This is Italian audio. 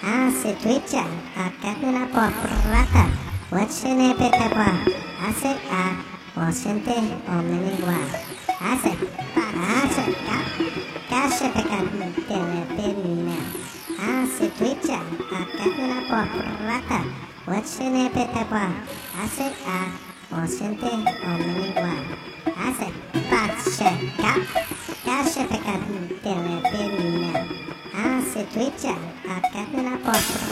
Ase Twitcha, akatuna porrata, wachene petapa, ase a, osente omenigua, ase ka, kashe pekantele penina, ase Twitcha, akatuna porrata, wachene petapa, ase a, osente omenigua, ase ka, kashe pekantele penina. Ase Twitcha, akatuna porrata.